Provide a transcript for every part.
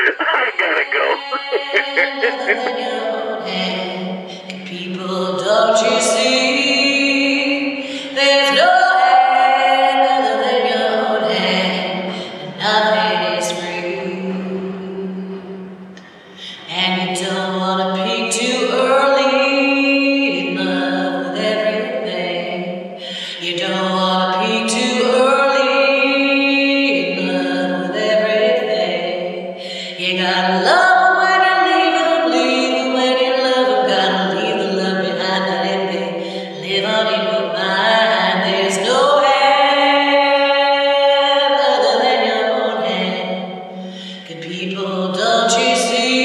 I gotta go. People, don't you see? There's no hand other than your own hand, and nothing is free. And you don't want to peak too early in love with everything. You don't want to peak too early in love with everything. You gotta love 'em when you leave 'em, leave 'em when you love 'em. Gotta leave the love behind that it may live on in your mind. There's no hand other than your own hand. Good people, don't you see?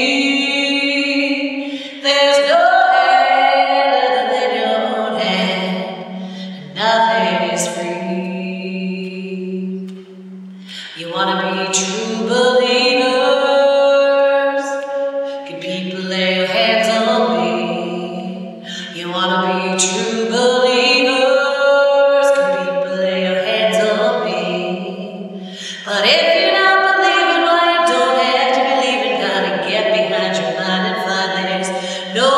There's no hand other than your own hand, and nothing is free. You wanna be true believers? Good people, lay your hands on me. You wanna be true believers? Good people, lay your hands on me. But if you're not believing, well, you don't have to believe it. Gotta get behind your mind and find there's no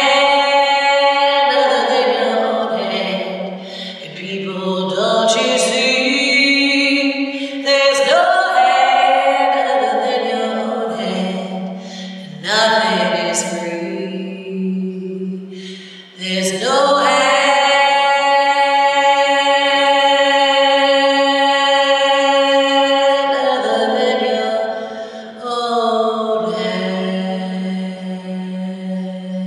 hand other than your own hand. Good people, don't you see?